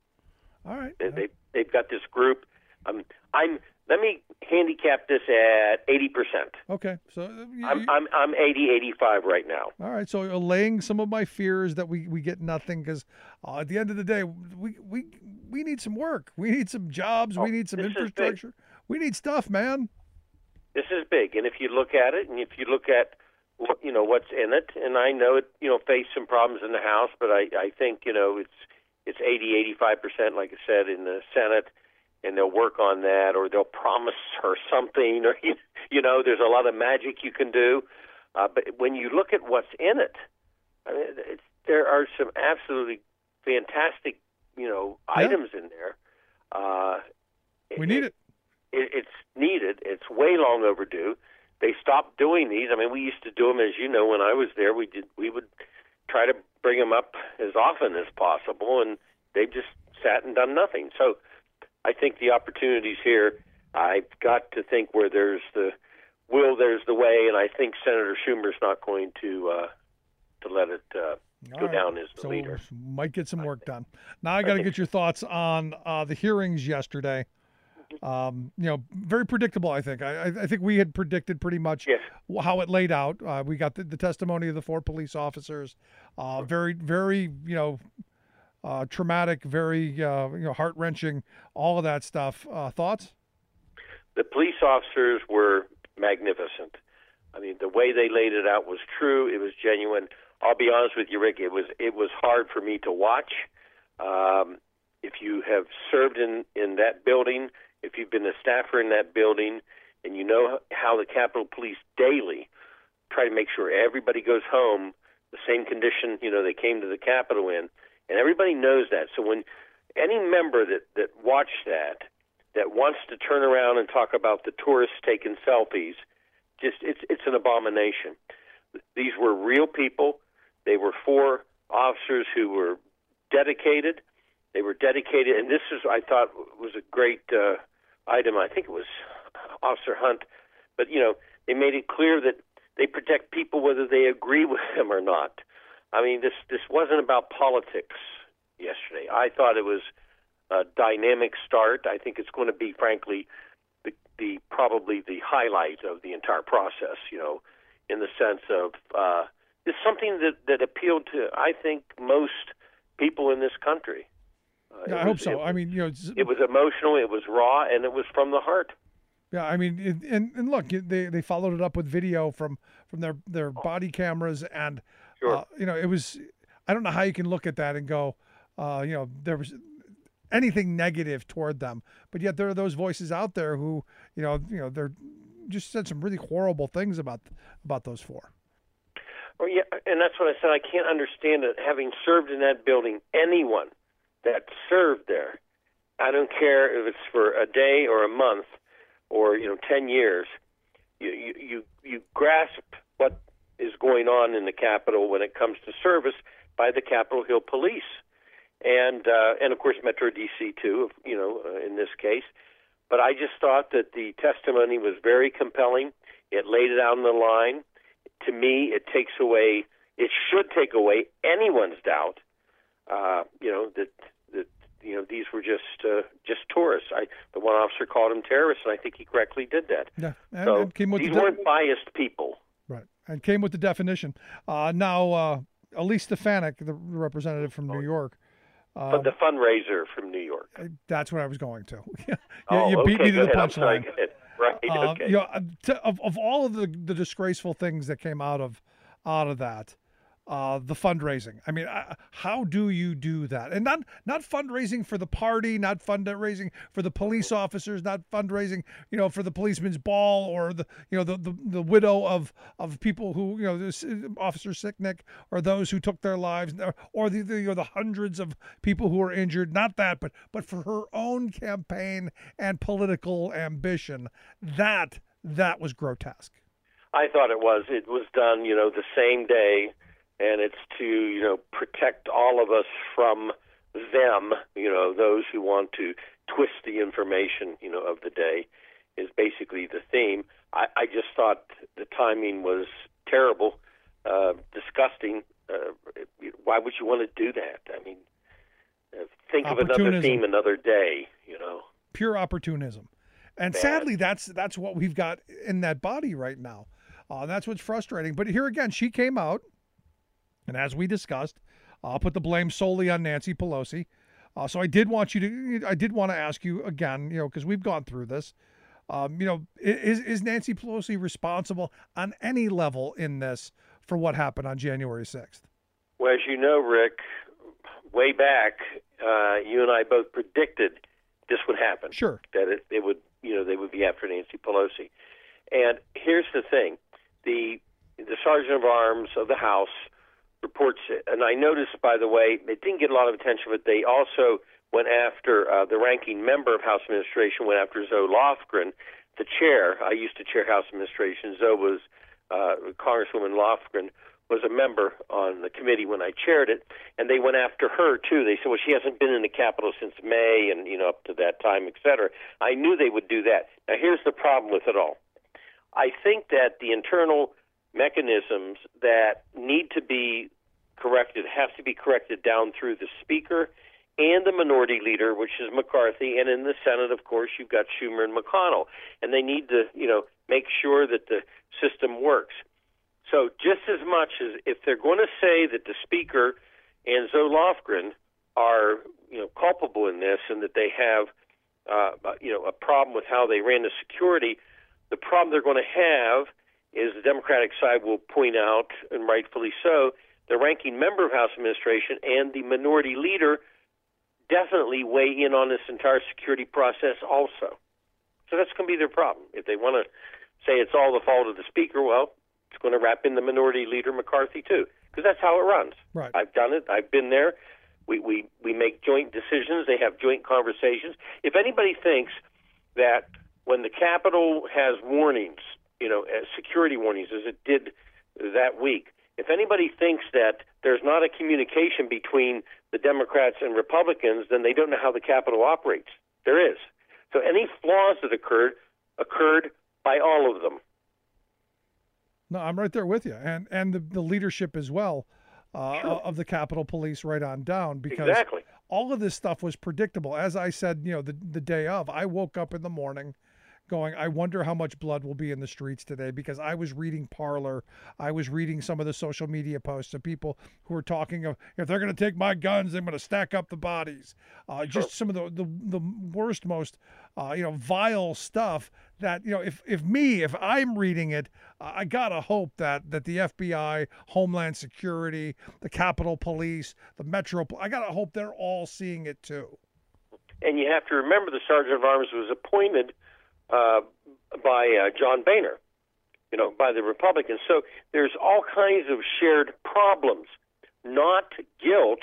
All right. they, they they've got this group. Um, I'm let me handicap this at eighty percent. Okay. So uh, you- I'm I'm I'm eighty, eighty-five right now. all right. So allaying some of my fears that we, we get nothing because uh, at the end of the day, we we we need some work. We need some jobs. Oh, we need some this is big. infrastructure. We need stuff, man. This is big, and if you look at it, and if you look at what you know what's in it, and I know it, you know, faced some problems in the House, but I, I think you know it's it's eighty, eighty-five percent, like I said, in the Senate, and they'll work on that, or they'll promise her something, or you know, there's a lot of magic you can do. Uh, but when you look at what's in it, I mean, it's, there are some absolutely fantastic, you know, Yeah. items in there. Uh, We need it. it, it's needed. It's way long overdue. They stopped doing these. I mean, we used to do them, as you know, when I was there. We did. We would try to bring them up as often as possible, and they just sat and done nothing. So, I think the opportunities here. I've got to think where there's the will, there's the way, and I think Senator Schumer's not going to uh, to let it uh, All go right. down as the So leader. might get some work done. Now I got to think get your thoughts on uh, the hearings yesterday. Um, you know, very predictable. I think. I, I think we had predicted pretty much Yes. how it laid out. Uh, we got the, the testimony of the four police officers. Uh, very, very, you know, uh, traumatic. Very, uh, you know, heart wrenching. All of that stuff. Uh, thoughts? The police officers were magnificent. I mean, the way they laid it out was true. It was genuine. I'll be honest with you, Rick. It was it was hard for me to watch. Um, if you have served in, in that building, if you've been a staffer in that building, and you know how the Capitol Police daily try to make sure everybody goes home the same condition, you know, they came to the Capitol in, and everybody knows that. So when any member that, that watched that, that wants to turn around and talk about the tourists taking selfies, just it's it's an abomination. These were real people. They were four officers who were dedicated. They were dedicated, and this is, I thought, was a great uh, item. I think it was Officer Hunt, but, you know, they made it clear that they protect people whether they agree with them or not. I mean, this this wasn't about politics yesterday. I thought it was a dynamic start. I think it's going to be, frankly, the, the probably the highlight of the entire process, you know, in the sense of uh, it's something that, that appealed to, I think, most people in this country. Uh, yeah, I was, hope so. It, I mean, you know, it's, it was emotional, it was raw, and it was from the heart. Yeah, I mean, it, and and look, they they followed it up with video from from their their body cameras, and sure. uh, you know, it was. I don't know how you can look at that and go, uh, you know, there was anything negative toward them, but yet there are those voices out there who, you know, you know, they're just said some really horrible things about about those four. Well, yeah, and that's what I said. I can't understand it. Having served in that building, anyone that served there, I don't care if it's for a day or a month or, you know, ten years, you, you, you, you grasp what is going on in the Capitol when it comes to service by the Capitol Hill Police. And, uh, and of course, Metro D C, too, you know, uh, in this case. But I just thought that the testimony was very compelling. It laid it out on the line. To me, it takes away, it should take away anyone's doubt, uh, you know, that, that, you know, these were just uh, just tourists. I, the one officer called them terrorists, and I think he correctly did that. Yeah, and, so and came with these the de- weren't biased people. Right, and came with the definition. Uh, now, uh, Elise Stefanik, the representative from New York. Uh, But the fundraiser from New York. That's what I was going to. you, oh, you beat okay, me to the punchline. Right, uh, okay. You know, to, of, of all of the, the disgraceful things that came out of out of that, uh, the fundraising. I mean, uh, how do you do that? And not not fundraising for the party, not fundraising for the police officers, not fundraising, you know, for the policeman's ball or the you know the the, the widow of of people who you know this Officer Sicknick or those who took their lives, or the, the you know the hundreds of people who were injured. Not that, but but for her own campaign and political ambition. That that was grotesque. I thought it was. It was done, you know, the same day. And it's to, you know, protect all of us from them, you know, those who want to twist the information, you know, of the day is basically the theme. I, I just thought the timing was terrible, uh, disgusting. Uh, why would you want to do that? I mean, uh, think of another theme another day, you know. Pure opportunism. And Bad. Sadly, that's that's what we've got in that body right now. Uh, that's what's frustrating. But here again, she came out. And as we discussed, I'll put the blame solely on Nancy Pelosi. Uh, so I did want you to, I did want to ask you again, you know, because we've gone through this. Um, you know, is is Nancy Pelosi responsible on any level in this for what happened on January sixth? Well, as you know, Rick, way back, uh, you and I both predicted this would happen. Sure. That it, it would, you know, they would be after Nancy Pelosi. And here's the thing: the the Sergeant of Arms of the House reports it. And I noticed, by the way, it didn't get a lot of attention, but they also went after uh, the ranking member of House Administration, went after Zoe Lofgren, the chair. I used to chair House Administration. Zoe was, uh, Congresswoman Lofgren was a member on the committee when I chaired it, and they went after her, too. They said, well, she hasn't been in the Capitol since May and, you know, up to that time, et cetera. I knew they would do that. Now, here's the problem with it all. I think that the internal mechanisms that need to be corrected have to be corrected down through the Speaker and the Minority Leader, which is McCarthy, and in the Senate, of course, you've got Schumer and McConnell, and they need to, you know, make sure that the system works. So just as much as if they're going to say that the Speaker and Zoe Lofgren are, you know, culpable in this and that they have, uh, you know, a problem with how they ran the security, the problem they're going to have is the Democratic side will point out, and rightfully so, the ranking member of House Administration and the Minority Leader definitely weigh in on this entire security process also. So that's going to be their problem. If they want to say it's all the fault of the Speaker, well, it's going to wrap in the Minority Leader McCarthy too, because that's how it runs. Right. I've done it. I've been there. We, we, we make joint decisions. They have joint conversations. If anybody thinks that when the Capitol has warnings, you know, as security warnings, as it did that week, if anybody thinks that there's not a communication between the Democrats and Republicans, then they don't know how the Capitol operates. There is. So any flaws that occurred, occurred by all of them. No, I'm right there with you. And and the, the leadership as well uh, sure. of the Capitol Police right on down. Because exactly. all of this stuff was predictable. As I said, you know, the, the day of, I woke up in the morning going, I wonder how much blood will be in the streets today, because I was reading Parler. I was reading some of the social media posts of people who were talking of, if they're going to take my guns, I'm going to stack up the bodies. Uh, sure. Just some of the, the, the worst, most, uh, you know, vile stuff that, you know, if, if me, if I'm reading it, I got to hope that, that the F B I, Homeland Security, the Capitol Police, the Metro, I got to hope they're all seeing it too. And you have to remember the Sergeant of Arms was appointed Uh, by uh, John Boehner, you know, by the Republicans. So there's all kinds of shared problems, not guilt,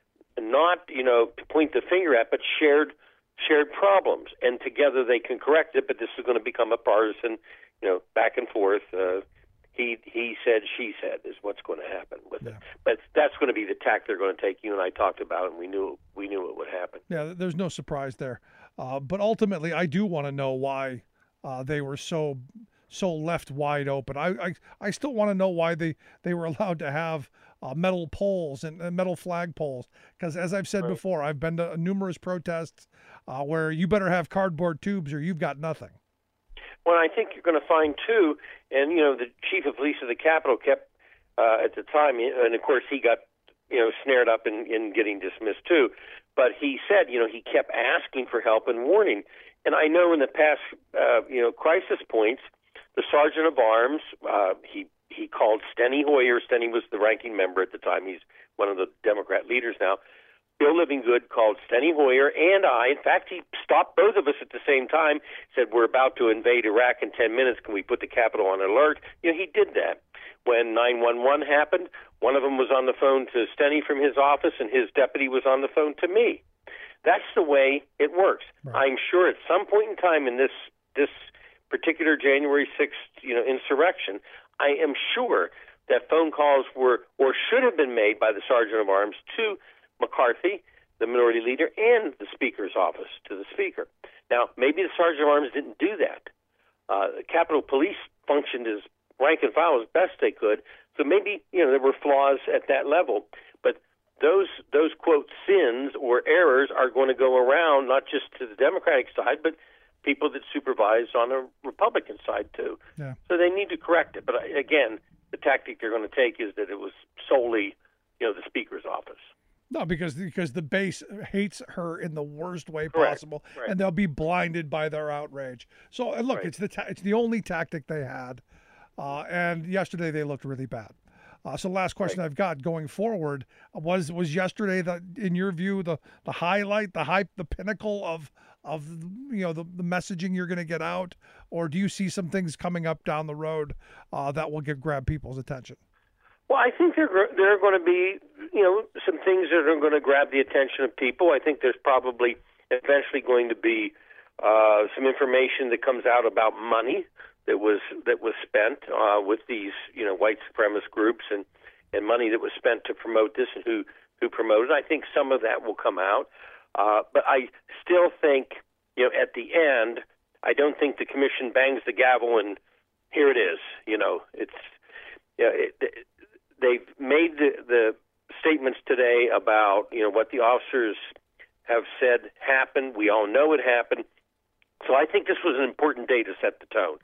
not, you know, to point the finger at, but shared shared problems. And together they can correct it, but this is going to become a partisan, you know, back and forth. Uh, he he said, she said is what's going to happen with yeah. it. But that's going to be the tack they're going to take. You and I talked about it, and we knew we knew it would happen. Yeah, there's no surprise there. Uh, but ultimately, I do want to know why uh, they were so so left wide open. I I, I still want to know why they, they were allowed to have uh, metal poles and uh, metal flag poles. Because as I've said right. before, I've been to numerous protests uh, where you better have cardboard tubes or you've got nothing. Well, I think you're going to find too, and you know, the chief of police of the Capitol kept uh, at the time, and of course he got you know snared up in, in getting dismissed too. But he said, you know, he kept asking for help and warning. And I know in the past, uh, you know, crisis points, the Sergeant of Arms, uh, he he called Steny Hoyer. Steny was the ranking member at the time. He's one of the Democrat leaders now. Bill Livingood called Steny Hoyer and I. In fact, he stopped both of us at the same time, said, we're about to invade Iraq in ten minutes. Can we put the Capitol on alert? You know, he did that. When nine one one happened, one of them was on the phone to Steny from his office, and his deputy was on the phone to me. That's the way it works. Right. I'm sure at some point in time in this this particular January sixth, you know, insurrection, I am sure that phone calls were or should have been made by the Sergeant of Arms to McCarthy, the Minority Leader, and the Speaker's office to the Speaker. Now, maybe the Sergeant of Arms didn't do that. Uh, the Capitol Police functioned as rank and file as best they could. So maybe, you know, there were flaws at that level. But those, those quote, sins or errors are going to go around not just to the Democratic side, but people that supervise on the Republican side, too. Yeah. So they need to correct it. But, again, the tactic they're going to take is that it was solely, you know, the Speaker's office. No, because because the base hates her in the worst way Correct. possible, right. and they'll be blinded by their outrage. So, and look, right. it's the ta- it's the only tactic they had. Uh, and yesterday they looked really bad. Uh, so last question right. I've got going forward was was yesterday the in your view the the highlight, the hype, the pinnacle of of you know the, the messaging you're going to get out, or do you see some things coming up down the road uh, that will get grab people's attention? Well, I think there there are going to be you know some things that are going to grab the attention of people. I think there's probably eventually going to be uh, some information that comes out about money that was that was spent uh, with these you know white supremacist groups and, and money that was spent to promote this and who who promoted it. I think some of that will come out, uh, but I still think you know at the end I don't think the commission bangs the gavel and here it is. You know it's you know, it, it, they've made the, the statements today about you know what the officers have said happened. We all know it happened. So I think this was an important day to set the tone.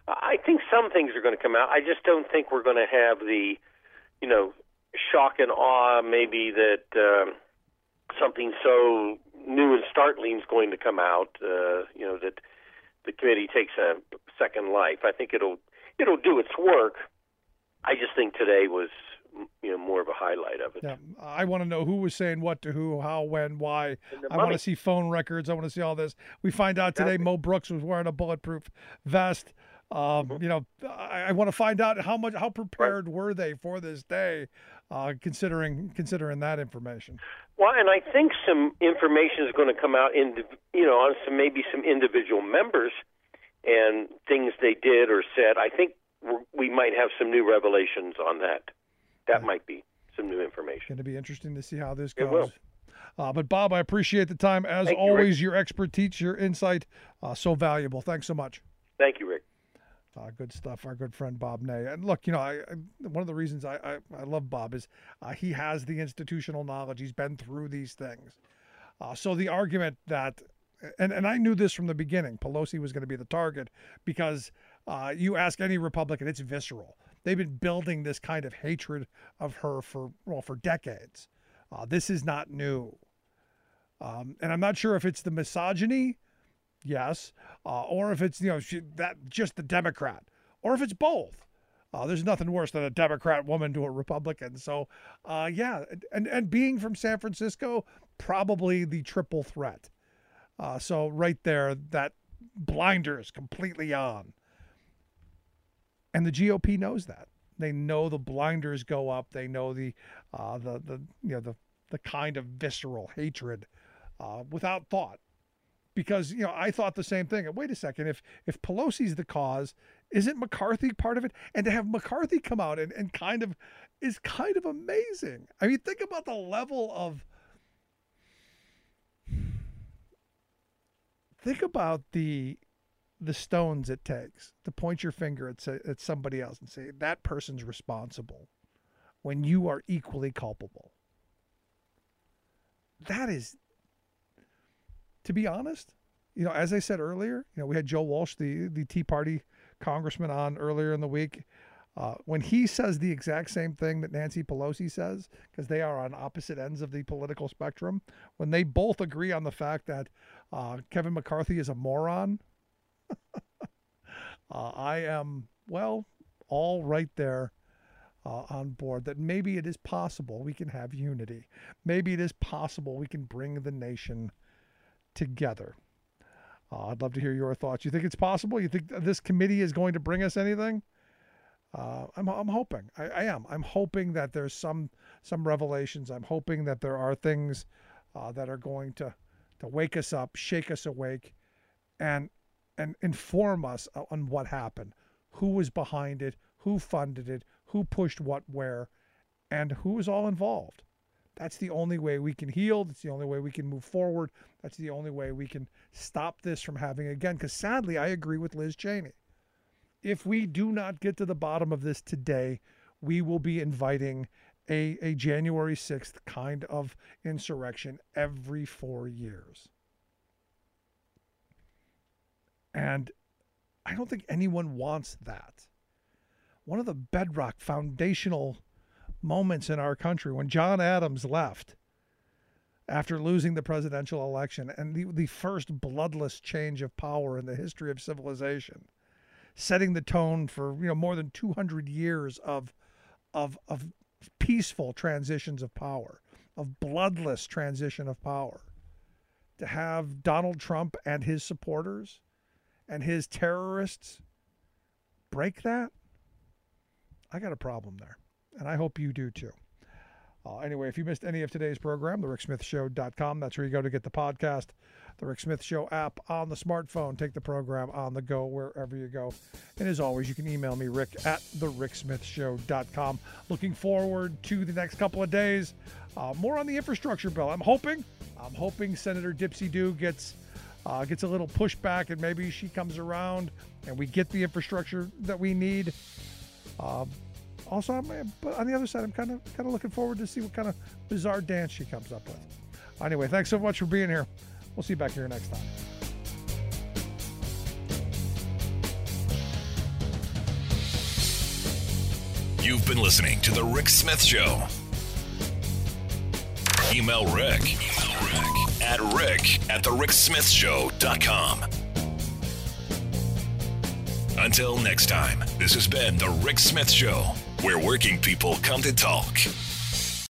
I think some things are going to come out. I just don't think we're going to have the, you know, shock and awe maybe that um, something so new and startling is going to come out, uh, you know, that the committee takes a second life. I think it'll it'll do its work. I just think today was you know, more of a highlight of it. Yeah, I want to know who was saying what to who, how, when, why. I money. want to see phone records. I want to see all this. We find out today exactly. Mo Brooks was wearing a bulletproof vest. Um, mm-hmm. You know, I, I want to find out how much, how prepared right. were they for this day, uh, considering considering that information. Well, and I think some information is going to come out in, you know, on some maybe some individual members and things they did or said. I think we might have some new revelations on that. That might be some new information. Going to be interesting to see how this goes. It will. Uh, but Bob, I appreciate the time as Thank always. You, your expertise, your insight, uh, so valuable. Thanks so much. Thank you, Rick. Uh, good stuff. Our good friend Bob Ney. And look, you know, I, I one of the reasons I, I, I love Bob is uh, he has the institutional knowledge. He's been through these things. Uh, so the argument that, and, and I knew this from the beginning, Pelosi was going to be the target because uh, you ask any Republican, it's visceral. They've been building this kind of hatred of her for, well, for decades. Uh, this is not new. Um, and I'm not sure if it's the misogyny, yes, uh, or if it's, you know, she, that just the Democrat, or if it's both. Uh, there's nothing worse than a Democrat woman to a Republican. So, uh, yeah, and, and being from San Francisco, probably the triple threat. Uh, so right there, that blinders completely on. And the G O P knows that. They know the blinders go up. They know the, uh, the, the, you know, the, the kind of visceral hatred uh, without thought. Because, you know, I thought the same thing. Wait a second. If if Pelosi's the cause, isn't McCarthy part of it? And to have McCarthy come out and, and kind of is kind of amazing. I mean, think about the level of, think about the the stones it takes to point your finger at, at somebody else and say, that person's responsible when you are equally culpable. That is, to be honest, you know, as I said earlier, you know, we had Joe Walsh, the, the Tea Party congressman, on earlier in the week. Uh, when he says the exact same thing that Nancy Pelosi says, because they are on opposite ends of the political spectrum, when they both agree on the fact that uh, Kevin McCarthy is a moron, uh, I am, well, all right there uh, on board that maybe it is possible we can have unity. Maybe it is possible we can bring the nation together. Uh, I'd love to hear your thoughts. You think it's possible? You think this committee is going to bring us anything? Uh, I'm, I'm hoping. I, I am. I'm hoping that there's some some revelations. I'm hoping that there are things uh, that are going to to wake us up, shake us awake, and and inform us on what happened, who was behind it, who funded it, who pushed what where, and who was all involved. That's the only way we can heal. That's the only way we can move forward. That's the only way we can stop this from happening again. Because sadly, I agree with Liz Cheney. If we do not get to the bottom of this today, we will be inviting a, a January sixth kind of insurrection every four years. And I don't think anyone wants that. One of the bedrock foundational moments in our country when John Adams left after losing the presidential election, and the, the first bloodless change of power in the history of civilization, setting the tone for, you know, more than two hundred years of of of peaceful transitions of power, of bloodless transition of power. To have Donald Trump and his supporters and his terrorists break that, I got a problem there. And I hope you do too. Uh, anyway, if you missed any of today's program, the rick smith show dot com. That's where you go to get the podcast. The Rick Smith Show app on the smartphone. Take the program on the go wherever you go. And as always, you can email me, Rick, at the rick smith show dot com. Looking forward to the next couple of days. Uh, more on the infrastructure bill. I'm hoping, I'm hoping Senator Dipsy Doo gets uh, gets a little pushback, and maybe she comes around and we get the infrastructure that we need. Uh, Also, I'm, but on the other side, I'm kind of kind of looking forward to see what kind of bizarre dance she comes up with. Anyway, thanks so much for being here. We'll see you back here next time. You've been listening to The Rick Smith Show. Email Rick, Email Rick at rick at the rick smith show dot com. Until next time, this has been The Rick Smith Show. where working people come to talk.